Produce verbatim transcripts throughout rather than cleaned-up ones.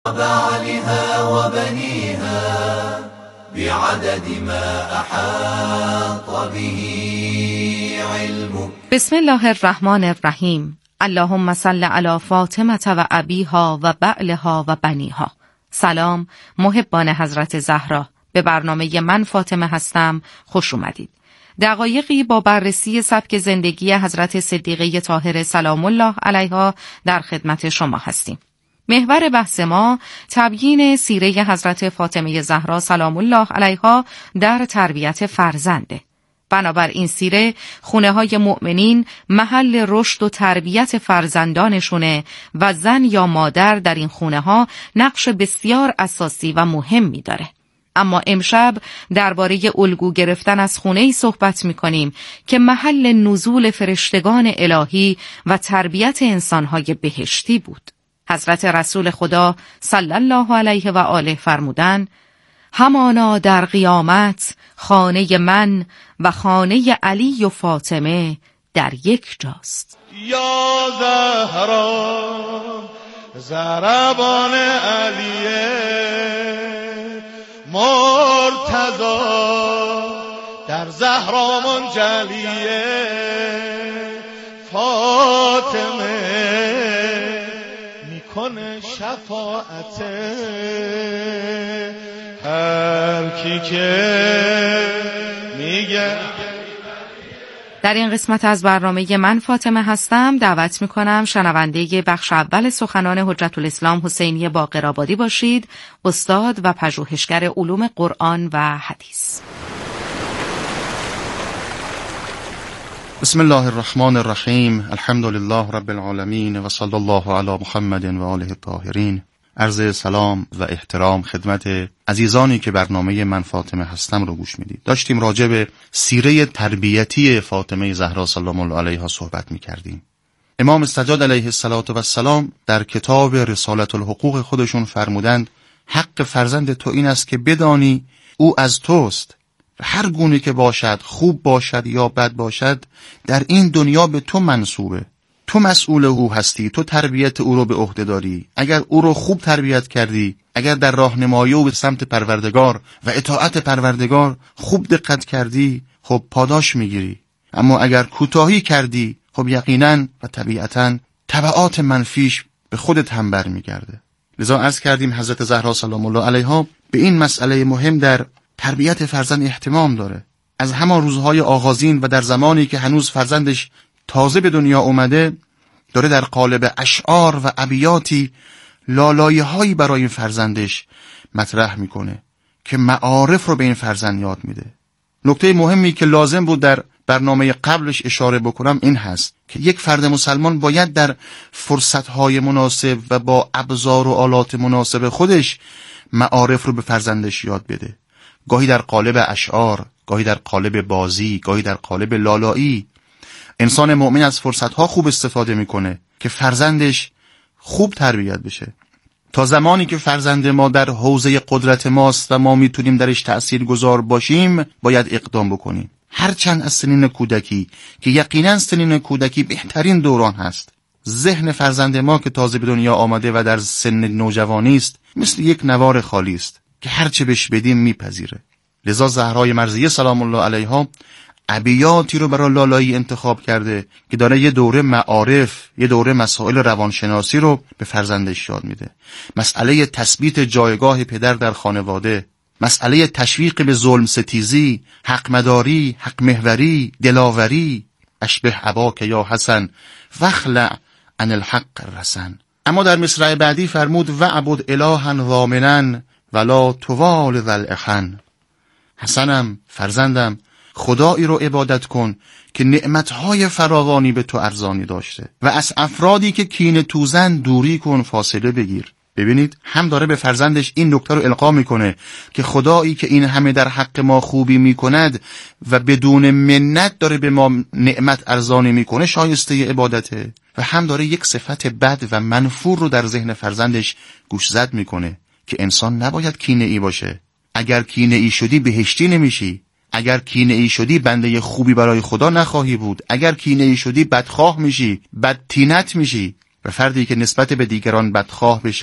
بعلها وبنيها بعدد ما أحاط به علمك. بسم الله الرحمن الرحیم. اللهم صل علی فاطمه و ابیها و بعلها و بنیها. سلام محبان حضرت زهرا، به برنامه من فاطمه هستم خوش اومدید. دقایقی با بررسی سبک زندگی حضرت صدیقه طاهره سلام الله علیها در خدمت شما هستیم. محور بحث ما تبیین سیره حضرت فاطمه زهرا سلام الله علیها در تربیت فرزنده. بنابر این سیره خونه های مؤمنین محل رشد و تربیت فرزندانشونه و زن یا مادر در این خونه ها نقش بسیار اساسی و مهمی داره. اما امشب درباره الگو گرفتن از خونه‌ای صحبت می‌کنیم که محل نزول فرشتگان الهی و تربیت انسان‌های بهشتی بود. حضرت رسول خدا صلی الله علیه و آله فرمودند: همانا در قیامت خانه من و خانه علی و فاطمه در یک جاست. یا زهرا زربان علیه مرتضی در زهرا منجلیه فاطمه میکنه شفاعت هر کی که میگه. در این قسمت از برنامه من فاطمه هستم دعوت میکنم شنونده بخش اول سخنان حجت الاسلام حسینی باقرآبادی باشید، استاد و پژوهشگر علوم قرآن و حدیث. بسم الله الرحمن الرحیم. الحمد لله رب العالمین و صلی الله علی محمد و آله الطاهرین. عرض سلام و احترام خدمت عزیزانی که برنامه من فاطمه هستم رو گوش میدید. داشتیم راجع به سیره تربیتی فاطمه زهرا سلام الله علیها صحبت میکردیم. امام سجاد علیه السلام در کتاب رسالت الحقوق خودشون فرمودند حق فرزند تو این است که بدانی او از توست و هر گونه که باشد، خوب باشد یا بد باشد، در این دنیا به تو منسوبه. تو مسئول او هستی، تو تربیت او رو به عهده داری. اگر او رو خوب تربیت کردی، اگر در راهنمایی او به سمت پروردگار و اطاعت پروردگار خوب دقت کردی، خب پاداش میگیری. اما اگر کوتاهی کردی، خب یقینا و طبیعتا تبعات منفیش به خودت هم برمیگرده. لذا عرض کردیم حضرت زهرا سلام الله علیها به این مسئله مهم در تربیت فرزند اهتمام داره. از همان روزهای آغازین و در زمانی که هنوز فرزندش تازه به دنیا اومده داره در قالب اشعار و ابیاتی لالایه هایی برای این فرزندش مطرح میکنه که معارف رو به این فرزند یاد میده. نکته مهمی که لازم بود در برنامه قبلش اشاره بکنم این هست که یک فرد مسلمان باید در فرصتهای مناسب و با ابزار و آلات مناسب خودش معارف رو به فرزندش یاد بده. گاهی در قالب اشعار، گاهی در قالب بازی، گاهی در قالب لالایی. انسان مؤمن از فرصتها خوب استفاده میکنه که فرزندش خوب تربیت بشه. تا زمانی که فرزند ما در حوزه قدرت ماست و ما میتونیم درش تأثیر گذار باشیم باید اقدام بکنیم. هرچند از سنین کودکی که یقینا سنین کودکی بهترین دوران هست، ذهن فرزند ما که تازه به دنیا آمده و در سن نوجوانی است مثل یک نوار خالی است که هرچه بهش بدیم میپذیره. لذا زهرای مرضیه سلام الله علیها ابیاتی رو برای لالایی انتخاب کرده که داره یه دوره معارف، یه دوره مسائل روانشناسی رو به فرزندش یاد میده. مسئله تثبیت جایگاه پدر در خانواده، مسئله تشویق به ظلم ستیزی، حق مداری، حق محوری، دلاوری. اشبه اباک یا حسن وخلع عن الحق الرسن. اما در مصرع بعدی فرمود وعبد الها ضامنا ولا توال ذل اخن. حسنم، فرزندم، خدایی رو عبادت کن که نعمتهای فراوانی به تو ارزانی داشته و از افرادی که کینه توزن دوری کن، فاصله بگیر. ببینید هم داره به فرزندش این نکته رو القا میکنه که خدایی که این همه در حق ما خوبی میکند و بدون منت داره به ما نعمت ارزانی میکنه شایسته عبادته، و هم داره یک صفت بد و منفور رو در ذهن فرزندش گوشزد میکنه که انسان نباید کینه ای باشه. اگر کینه ای شدی بهشتی نمیشی. اگر کینه ای شدی بنده خوبی برای خدا نخواهی بود. اگر کینه ای شدی بدخواه میشی، بدتینت میشی. و فردی که نسبت به دیگران بدخواه بشه،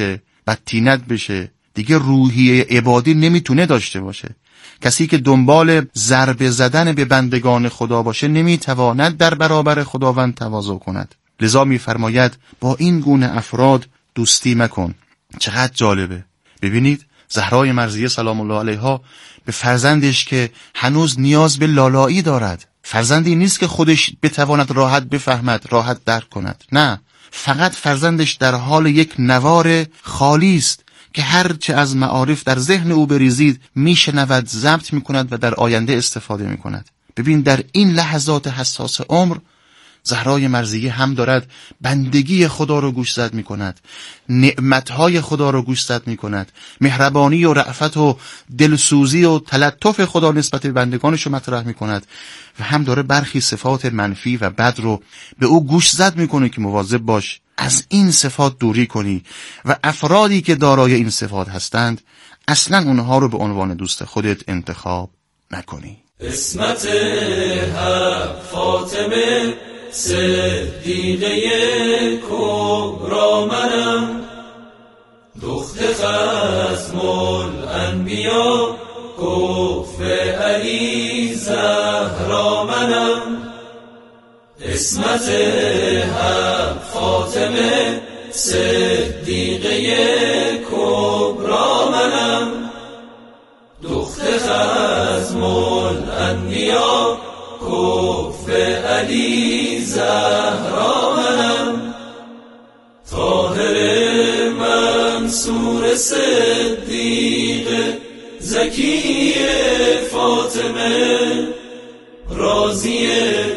بدتینت بشه، دیگه روحیه عبادی نمیتونه داشته باشه. کسی که دنبال ضربه زدن به بندگان خدا باشه نمیتواند در برابر خداوند تواضع کند. لذا میفرماید با این گونه افراد دوستی مکن. چقدر جالبه. ببینید زهرای مرضیه سلام الله علیها به فرزندش که هنوز نیاز به لالایی دارد، فرزندی نیست که خودش بتواند راحت بفهمد، راحت درک کند، نه، فقط فرزندش در حال یک نوار خالی است که هرچه از معارف در ذهن او بریزید میشنود، ضبط میکند و در آینده استفاده میکند. ببین در این لحظات حساس عمر زهرای مرضیه هم دارد بندگی خدا رو گوشزد می کند، نعمتهای خدا رو گوشزد می کند، مهربانی و رأفت و دلسوزی و تلطف خدا نسبت به بندگانش رو مطرح می کند و هم داره برخی صفات منفی و بد رو به او گوشزد می کنه که مواظب باش از این صفات دوری کنی و افرادی که دارای این صفات هستند اصلا اونها رو به عنوان دوست خودت انتخاب نکنی. اسمت حق فاطمه صدیقه کبرا منم، دخت ختم الانبیا کف علی زهرا منم. اسمت حق فاطمه صدیقه کبرا منم، دخت ختم الانبیا کف علی زهرا منم. طاهر منصور صدیق زکی فاطمه، راضی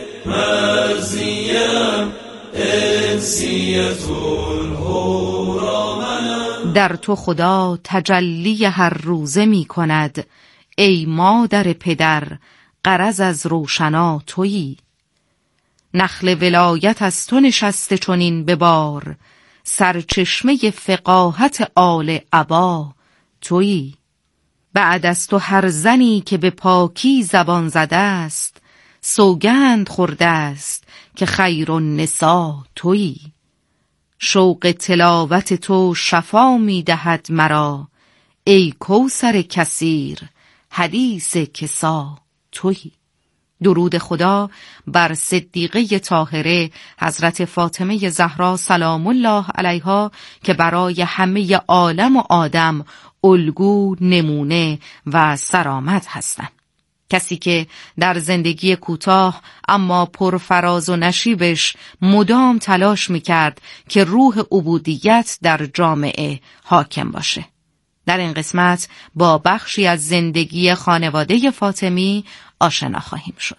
مرضیم انسیت الهورا منم. در تو خدا تجلی هر روزه می کند، ای مادر پدر غرض از روشنا تویی. نخل ولایت از تو نشسته چنین به بار، سرچشمه فقاهت آل عبا تویی. بعد از تو هر زنی که به پاکی زبان زده است، سوگند خورده است که خیر النساء تویی. شوق تلاوت تو شفا می دهد مرا، ای کوثر کثیر حدیث کسا تویی. درود خدا بر صدیقه طاهره حضرت فاطمه زهرا سلام الله علیها که برای همه عالم و آدم الگو، نمونه و سرآمد هستند. کسی که در زندگی کوتاه اما پرفراز و نشیبش مدام تلاش میکرد که روح عبودیت در جامعه حاکم باشه. در این قسمت با بخشی از زندگی خانواده فاطمی آشنا خواهیم شد.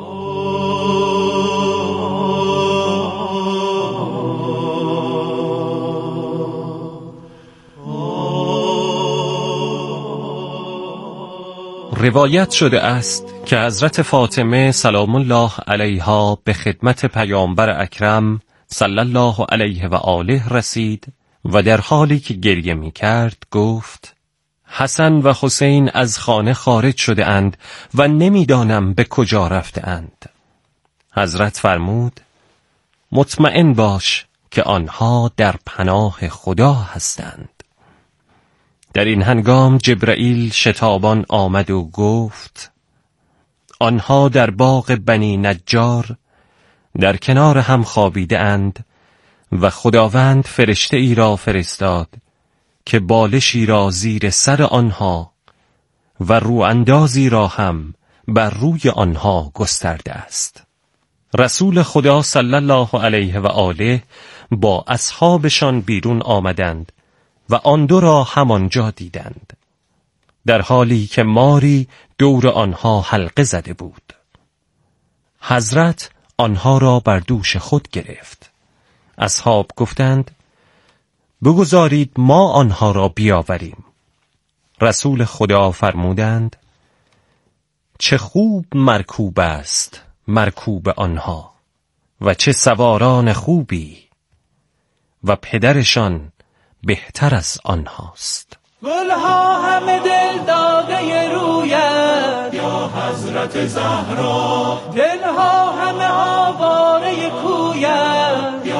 روایت شده است که حضرت فاطمه سلام الله علیها به خدمت پیامبر اکرم صلی الله علیه و آله رسید و در حالی که گریه می کرد گفت: حسن و حسین از خانه خارج شده اند و نمیدانم به کجا رفته اند. حضرت فرمود: مطمئن باش که آنها در پناه خدا هستند. در این هنگام جبرائیل شتابان آمد و گفت: آنها در باغ بنی نجار در کنار هم خوابیده اند و خداوند فرشته ای را فرستاد که بالشی را زیر سر آنها و رواندازی را هم بر روی آنها گسترده است. رسول خدا صلی الله علیه و آله با اصحابشان بیرون آمدند و آن دو را همانجا دیدند، در حالی که ماری دور آنها حلقه زده بود. حضرت آنها را بر دوش خود گرفت. اصحاب گفتند: بگذارید ما آنها را بیاوریم. رسول خدا فرمودند: چه خوب مرکوب است مرکوب آنها و چه سواران خوبی و پدرشان بهتر از آنهاست. گلها همه دل داده رویت یا حضرت زهرا، دلها همه آواره کویت یا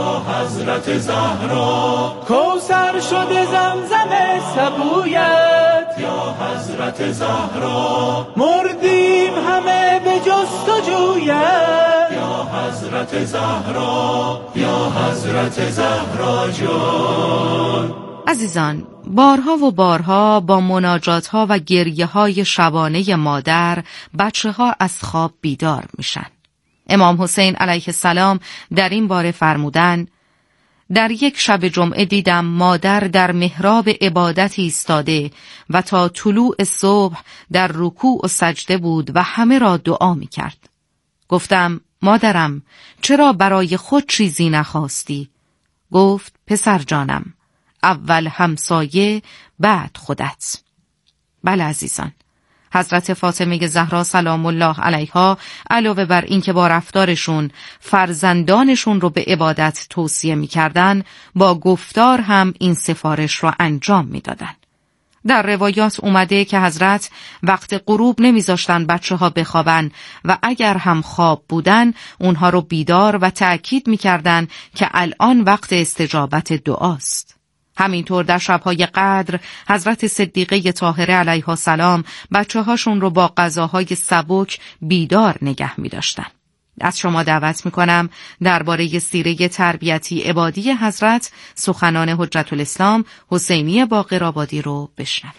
حضرت زهرا. کوثر شده زمزم سبویت یا حضرت زهرا. مردیم همه به جستجویت یا حضرت زهرا، یا حضرت زهرا جان. عزیزان، بارها و بارها با مناجاتها و گریه های شبانه مادر بچه ها از خواب بیدار میشن. امام حسین علیه السلام در این باره فرمودن: در یک شب جمعه دیدم مادر در محراب عبادت ایستاده و تا طلوع صبح در رکوع و سجده بود و همه را دعا می کرد. گفتم: مادرم، چرا برای خود چیزی نخواستی؟ گفت: پسر جانم، اول همسایه بعد خودت. بله عزیزان، حضرت فاطمه زهرا سلام الله علیها علاوه بر اینکه با رفتارشون فرزندانشون رو به عبادت توصیه می‌کردن، با گفتار هم این سفارش رو انجام می‌دادن. در روایات اومده که حضرت وقت غروب نمیذاشتن بچه ها بخوابن و اگر هم خواب بودن اونها رو بیدار و تأکید می‌کردن که الان وقت استجابت دعاست. همینطور در شب‌های قدر حضرت صدیقه طاهره علیها السلام بچه هاشون رو با غذاهای سبک بیدار نگه می داشتن. از شما دعوت می کنم درباره سیره تربیتی عبادی حضرت سخنان حجت الاسلام حسینی باقرآبادی رو بشنوید.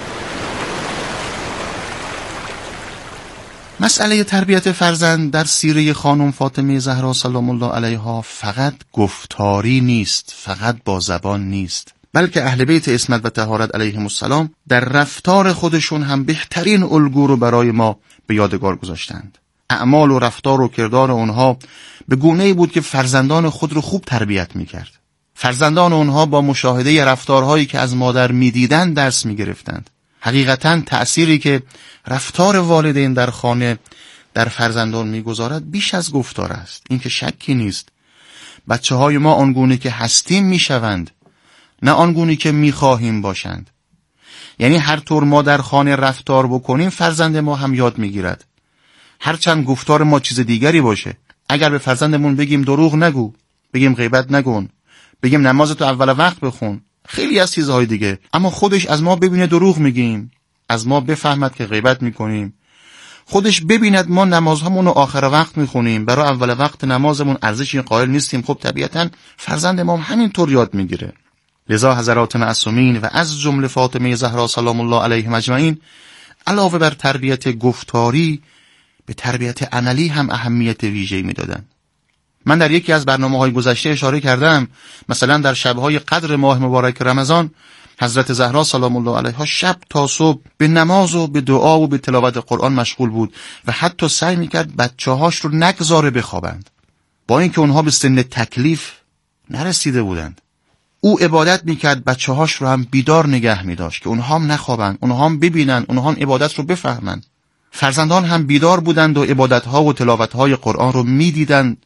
مسئله تربیت فرزند در سیره خانم فاطمه زهرا سلام الله علیها فقط گفتاری نیست، فقط با زبان نیست، بلکه اهل بیت عصمت و طهارت علیهم السلام در رفتار خودشون هم بهترین الگو رو برای ما به یادگار گذاشتند. اعمال و رفتار و کردار اونها به گونه‌ای بود که فرزندان خود رو خوب تربیت می‌کرد. فرزندان اونها با مشاهده رفتارهایی که از مادر می‌دیدند درس می‌گرفتند. حقیقتاً تأثیری که رفتار والدین در خانه در فرزندان میگذارد بیش از گفتار است. این که شکی نیست. بچه های ما آنگونه که هستیم میشوند، نه آنگونه که میخواهیم باشند. یعنی هر طور ما در خانه رفتار بکنیم فرزند ما هم یاد میگیرد. هرچند گفتار ما چیز دیگری باشه، اگر به فرزندمون بگیم دروغ نگو، بگیم غیبت نکن، بگیم نمازتو اول وقت بخون، خیلی از چیزهای دیگه، اما خودش از ما ببینه دروغ میگیم، از ما بفهمد که غیبت میکنیم، خودش ببیند ما نمازهامون رو آخر وقت میخونیم، برای اول وقت نمازمون ارزشی قائل نیستیم، خب طبیعتاً فرزند ما همینطور یاد میگیره. لذا حضرات معصومین و از جمله فاطمه زهرا سلام الله علیهم اجمعین علاوه بر تربیت گفتاری به تربیت عملی هم اهمیت ویژه‌ای میدادن. من در یکی از برنامه‌های گذشته اشاره کردم، مثلا در شب‌های قدر ماه مبارک رمضان حضرت زهرا سلام الله علیها شب تا صبح به نماز و به دعا و به تلاوت قرآن مشغول بود و حتی سعی میکرد بچه‌هاش رو نگذاره بخوابند، با اینکه اونها به سن تکلیف نرسیده بودند. او عبادت میکرد بچه‌هاش رو هم بیدار نگه میداشت که اونها هم نخوابند، اونها هم ببینن، اونها هم عبادت رو بفهمند. فرزندان هم بیدار بودند و عبادت‌ها و تلاوت‌های قرآن رو میدیدند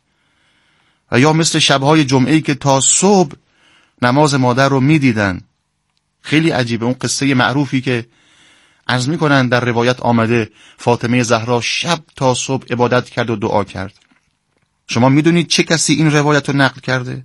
و یا مثل شب‌های جمعه‌ای که تا صبح نماز مادر رو میدیدند. خیلی عجیبه اون قصه معروفی که عرض میکنن در روایت آمده فاطمه زهرا شب تا صبح عبادت کرد و دعا کرد. شما میدونید چه کسی این روایت رو نقل کرده؟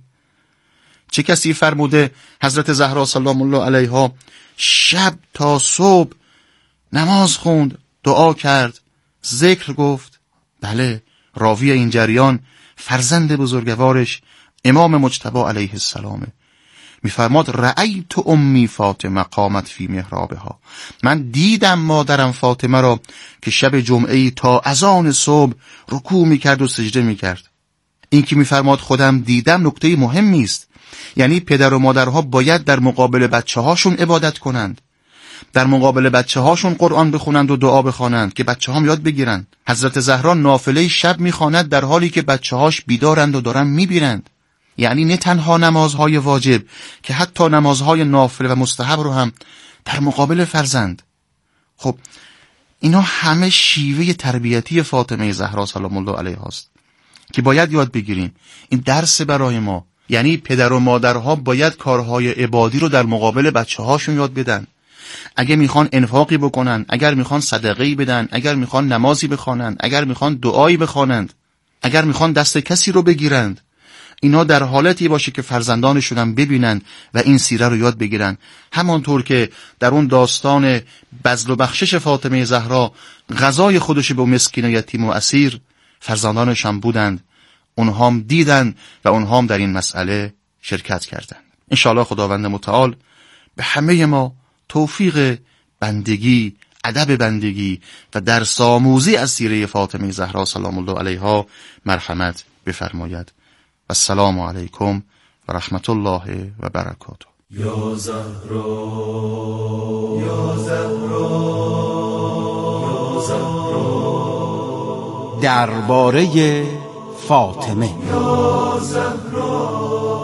چه کسی فرموده حضرت زهرا سلام الله علیها شب تا صبح نماز خوند، دعا کرد، ذکر گفت؟ بله، راوی این جریان فرزند بزرگوارش امام مجتبی علیه السلامه. میفرماد رأیت امی فاطمه قامت فی محرابها، من دیدم مادرم فاطمه را که شب جمعه‌ای تا اذان صبح رکوع میکرد و سجده میکرد. این که میفرماد خودم دیدم نکته مهمی است، یعنی پدر و مادرها باید در مقابل بچه هاشون عبادت کنند، در مقابل بچه هاشون قرآن بخونند و دعا بخوانند که بچه هام یاد بگیرند. حضرت زهرا نافله شب میخواند در حالی که بچه هاش بیدارند و دارن میبینند. یعنی نه تنها نمازهای واجب که حتی نمازهای نافله و مستحب رو هم در مقابل فرزند. خب اینا همه شیوه تربیتی فاطمه زهرا سلام الله علیها است که باید یاد بگیریم. این درس برای ما، یعنی پدر و مادرها باید کارهای عبادی رو در مقابل بچه هاشون یاد بدن. اگر میخوان انفاقی بکنن، اگر میخوان صدقه‌ای بدن، اگر میخوان نمازی بخوانند، اگر میخوان دعایی بخوانند، اگر میخوان دست کسی رو بگیرند، اینا در حالتی باشه که فرزندانشون هم ببینن و این سیره رو یاد بگیرن. همانطور که در اون داستان بذل و بخشش فاطمه زهرا غذای خودش به مسکین و یتیم و اسیر فرزندانش هم بودند، اونها هم دیدن و اونها هم در این مسئله شرکت کردند. انشاءالله خداوند متعال به همه ما توفیق بندگی، ادب بندگی و درس آموزی از سیره فاطمه زهرا سلام الله علیها مرحمت بفرماید. و السلام علیکم و رحمت الله و برکاته. یا زهرا یا زهرا یا زهرا درباره فاطمه. یا زهرا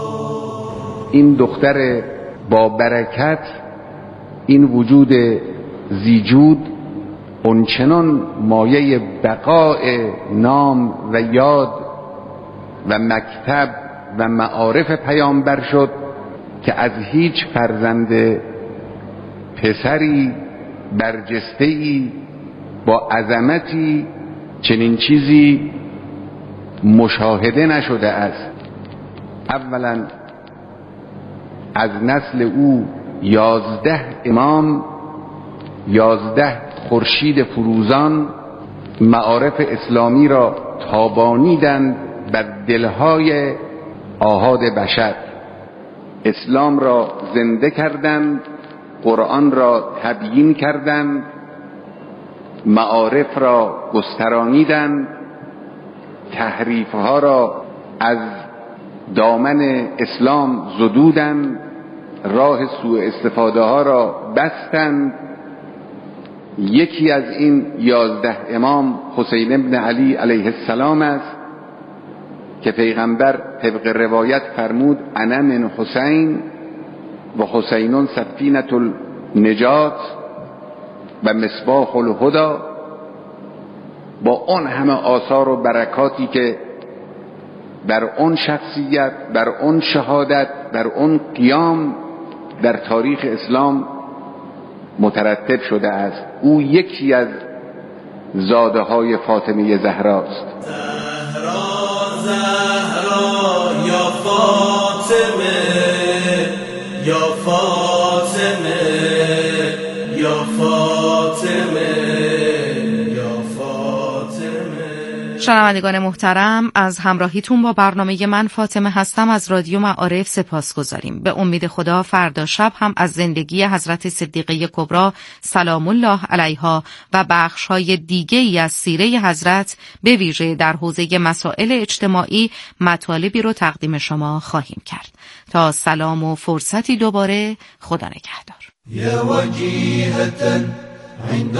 این دختر با برکت، این وجود زیجود اونچنان مایه بقای نام و یاد و مکتب و معارف پیامبر شد که از هیچ فرزند پسری برجسته‌ای با عظمتی چنین چیزی مشاهده نشده است. اولا از نسل او یازده امام، یازده خورشید فروزان معارف اسلامی را تابانیدند بر دلهای آحاد بشر، اسلام را زنده کردند، قرآن را تبیین کردند، معارف را گسترانیدند، تحریفها را از دامن اسلام زدودند، راه سوء استفاده ها را بستند. یکی از این یازده امام حسین ابن علی علیه السلام است که پیغمبر طبق روایت فرمود انا من حسین و حسینون سفینة النجات و مصباح الهدی. با اون همه آثار و برکاتی که بر اون شخصیت، بر اون شهادت، بر اون قیام در تاریخ اسلام مترتب شده است، او یکی از زاده های فاطمه زهراست. زهرا زهرا یا فاطمه یا فاطمه یا فاطمه یا فاطمه. شنوندگان محترم، از همراهیتون با برنامه من فاطمه هستم از رادیو معارف سپاسگزاریم. به امید خدا فردا شب هم از زندگی حضرت صدیقه کبری سلام الله علیها و بخش‌های دیگه‌ای از سیره حضرت به ویژه در حوزه مسائل اجتماعی مطالبی رو تقدیم شما خواهیم کرد. تا سلام و فرصتی دوباره، خدا نگهدار. یا وجیهة عند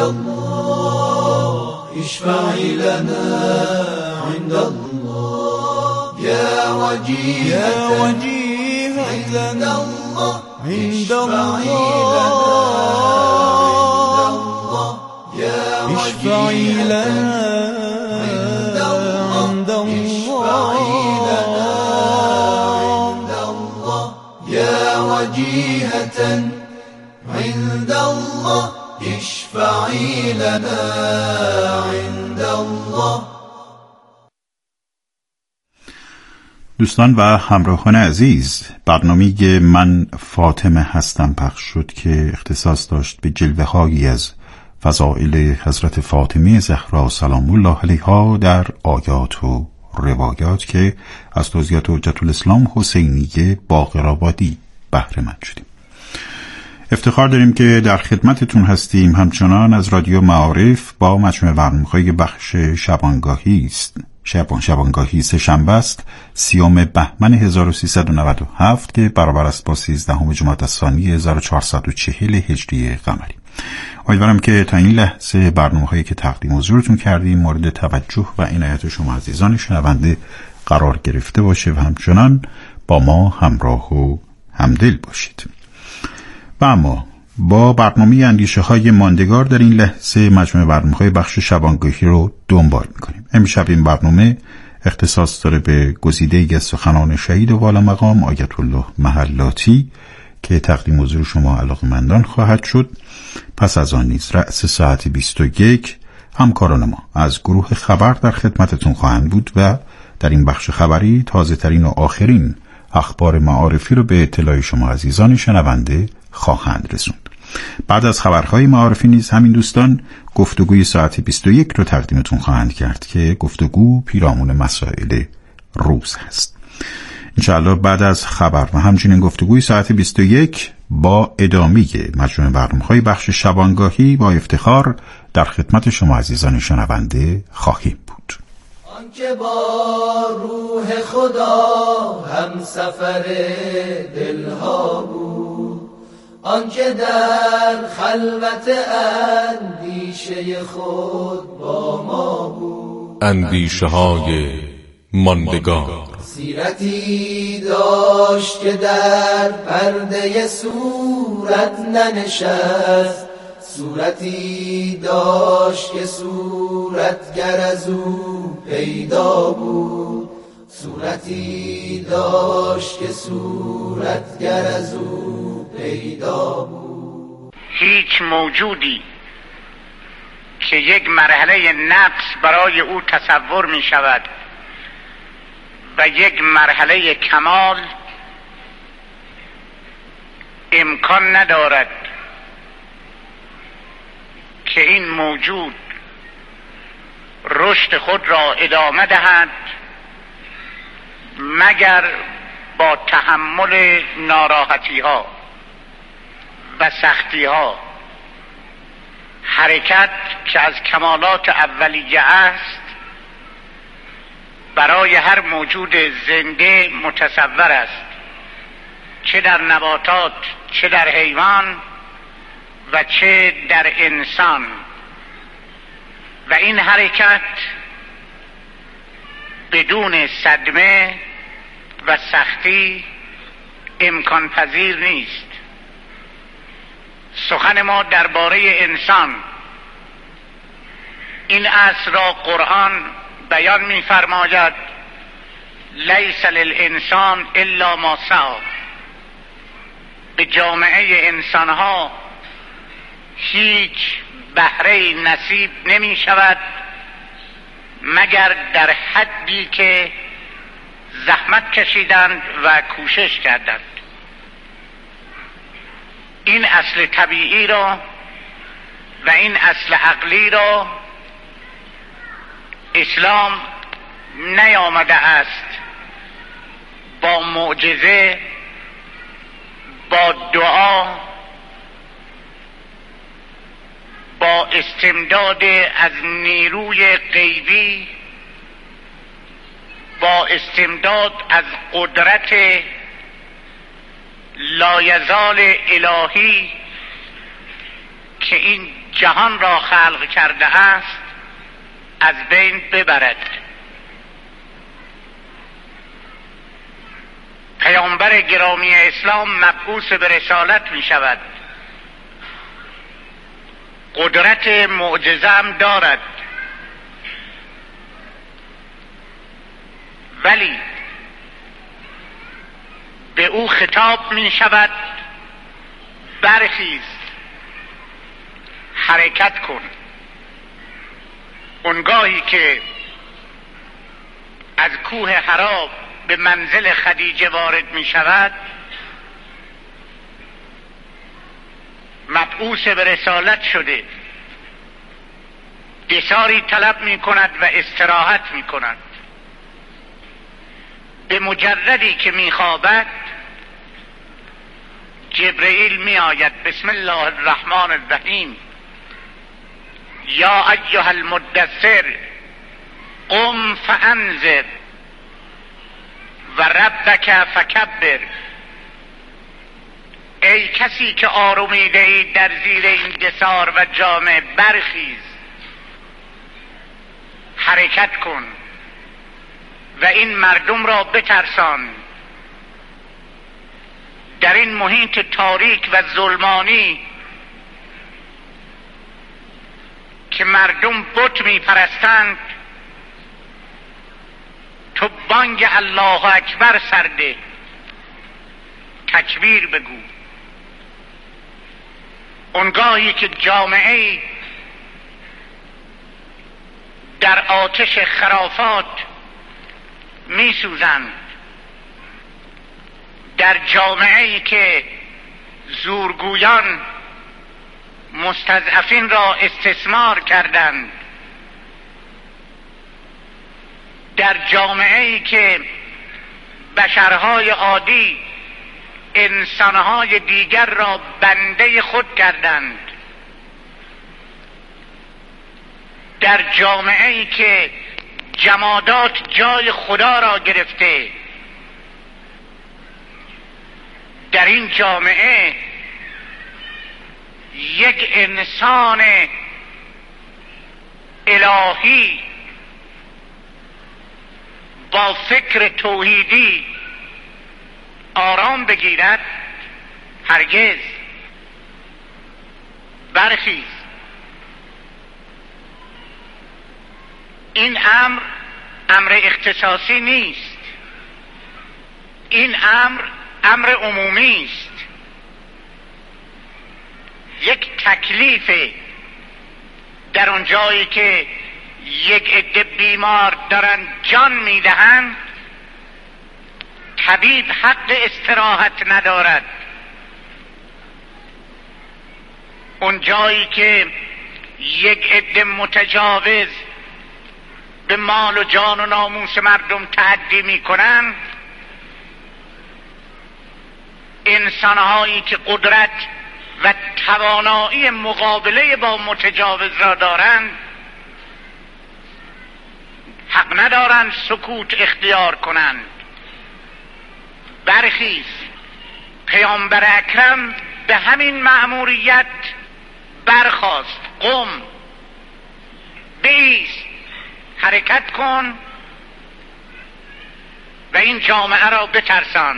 الله اشفعي لنا عند الله يا وجيهة عند الله عند الله اشفعي لنا عند الله يا وجيهة عند الله اشفعي لنا عند الله. دوستان و همراهان عزیز، برنامه من فاطمه هستم پخش شد که اختصاص داشت به جلوه هایی از فضائل حضرت فاطمه زهرا سلام الله علیها در آیات و روایات که از توضیحات حجت الاسلام حسینیه باقرآبادی بهره مند شدیم. افتخار داریم که در خدمتتون هستیم. همچنان از رادیو معارف با مجموعه برنامه‌های بخش شبانگاهی است. شبان شبانگاهی سه شنبه است، سیوم بهمن هزار و سیصد و نود و هفت که برابر است با سیزدهم جمادی الثانی هزار و چهارصد و چهل هجری قمری. امیدوارم که تا این لحظه برنامه‌هایی که تقدیم حضورتون کردیم مورد توجه و عنایت شما عزیزان شنونده قرار گرفته باشه و همچنان با ما همراه و همدل باشید. و اما با برنامه اندیشه های ماندگار در این لحظه مجموعه برنامه های بخش شبانگاهی رو دنبال میکنیم. امشب این برنامه اختصاص داره به گزیده‌ای از سخنان شهید و والا مقام آیت الله محلاتی که تقدیم حضور شما علاقه‌مندان خواهد شد. پس از آن نیز رأس ساعت بیست و یک همکاران ما از گروه خبر در خدمتتون خواهند بود و در این بخش خبری تازه ترین و آخرین اخبار معارفی رو به اطلاع شما عزیزان شنونده خواهند رسوند. بعد از خبرهای معارفی نیز همین دوستان گفتگوی ساعت بیست و یک رو تقدیمتون خواهند کرد که گفتگو پیرامون مسائل روز هست. انشاءالله بعد از خبر و همچنین گفتگوی ساعت بیست و یک با ادامه مجموعه برنامه‌های بخش شبانگاهی با افتخار در خدمت شما عزیزان شنونده خواهیم بود. آنکه با روح خدا هم سفر دلها بود، آنکه در خلوت اندیشه خود با ما بود، اندیشه های ماندگار. سیرتی داشت که در پرده صورت ننشست، صورتی داشت که صورتگر از او پیدا بود، صورتی داشت که صورتگر از او پیدا بود. هیچ موجودی که یک مرحله نقص برای او تصور می شود و یک مرحله کمال امکان ندارد که این موجود رشد خود را ادامه دهد مگر با تحمل ناراحتی ها و سختی ها. حرکت که از کمالات اولیه است برای هر موجود زنده متصور است، چه در نباتات، چه در حیوان و چه در انسان. و این حرکت بدون صدمه و سختی امکان پذیر نیست. سخن ما درباره انسان این اصل را قرآن بیان می فرماید: لیس للانسان الا ما سعی. به جامعه انسانها هیچ بهره نصیب نمی شود مگر در حدی که زحمت کشیدند و کوشش کردند. این اصل طبیعی را و این اصل عقلی را اسلام نیامده است با معجزه، با دعا، با استمداد از نیروی غیبی، با استمداد از قدرت لایزال الهی که این جهان را خلق کرده است از بین ببرد. پیامبر گرامی اسلام مبعوث به رسالت می شود، قدرت معجزه هم دارد، ولی به او خطاب می شود برخیز، حرکت کن. اونگاهی که از کوه حرا به منزل خدیجه وارد می شود، مبعوث به رسالت شده، دثاری طلب می کند و استراحت می کند. به مجردی که می خوابد جبرئیل می آید: بسم الله الرحمن الرحیم، یا ایها المدثر قم فانذر و ربک فکبر. ای کسی که آرومیده ای در زیر این دثار و جامه، برخیز، حرکت کن و این مردم را بترسان. در این محیط تاریک و ظلمانی که مردم بت می پرستند، تو بانگ الله اکبر سرده، تکبیر بگو. اونگاهی که جامعه در آتش خرافات می سوزند. در جامعه‌ای که زورگویان مستضعفین را استثمار کردند، در جامعه‌ای که بشرهای عادی انسانهای دیگر را بنده خود کردند، در جامعه‌ای که جمادات جای خدا را گرفته، در این جامعه یک انسان الهی با فکر توحیدی آرام بگیرد؟ هرگز. برخیز. این امر امر اختصاصی نیست، این امر امر عمومی است. یک تکلیف در اون جایی که یک عده بیمار دارن جان میدهند، طبیب حق استراحت ندارد. اون جایی که یک عده متجاوز به مال و جان و ناموس مردم تعدی میکنند، انسانهایی که قدرت و توانایی مقابله با متجاوز را دارند حق ندارند سکوت اختیار کنند. برخیز. پیامبر اکرم به همین مأموریت برخاست. قم، بایست، حرکت کن و این جامعه را بترسان.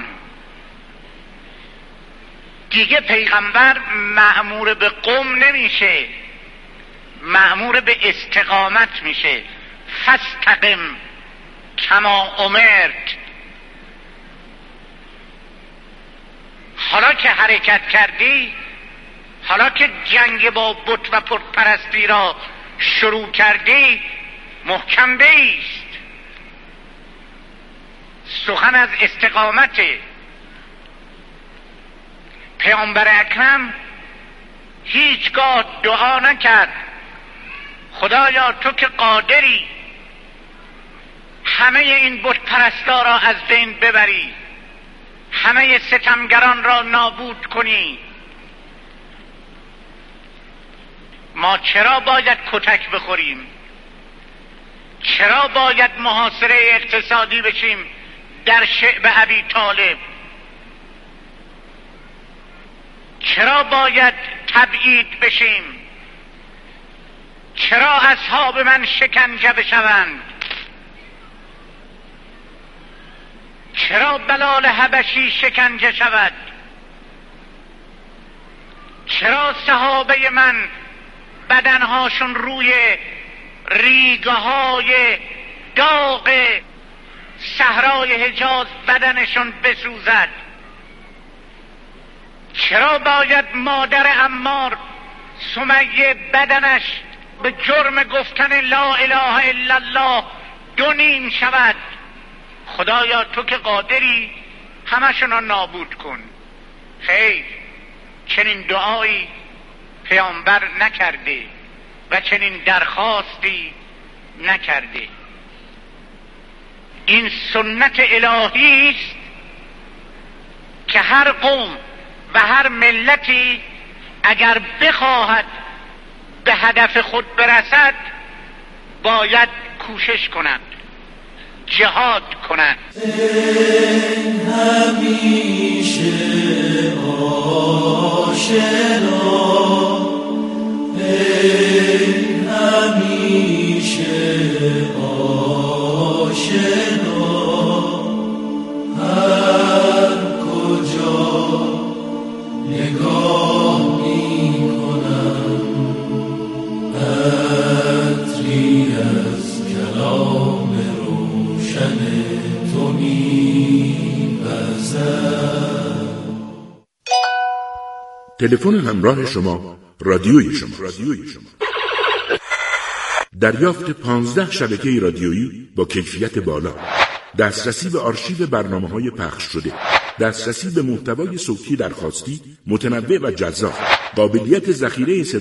دیگه پیغمبر مأمور به قم نمیشه، مأمور به استقامت میشه. فاستقم کما امرت. حالا که حرکت کردی، حالا که جنگ با بت و پت پرستی را شروع کردی، محکم بایست. سخن از استقامت. پیامبر اکرم هیچگاه دعا نکرد خدایا تو که قادری همه این بت پرستا را از بین ببری، همه ستمگران را نابود کنی. ما چرا باید کتک بخوریم؟ چرا باید محاصره اقتصادی بشیم در شعب ابی طالب؟ چرا باید تبعید بشیم؟ چرا اصحاب من شکنجه بشوند؟ چرا بلال حبشی شکنجه شود؟ چرا صحابه من بدنهاشون روی ریگه های داغ صحرای حجاز بدنشون بسوزد؟ چرا باید مادر عمار سمیه بدنش به جرم گفتن لا اله الا الله دو نیم شود؟ خدایا تو که قادری همشون رو نابود کن. خیر، چنین دعایی پیامبر نکرده و چنین درخواستی نکرده. این سنت الهی است که هر قوم و هر ملتی اگر بخواهد به هدف خود برسد باید کوشش کند، جهاد کند. همیشه آشنا، همیشه آشنا، هر کجا نگاه می کنم عطری از کلام روشن تو می وزد. تلفن همراه شما رادیوی شما. دریافت پانزده شبکه رادیویی با کیفیت بالا. دسترسی به آرشیو برنامه‌های پخش شده، دسترسی به محتوای صوتی درخواستی متنوع و جذاب، قابلیت ذخیره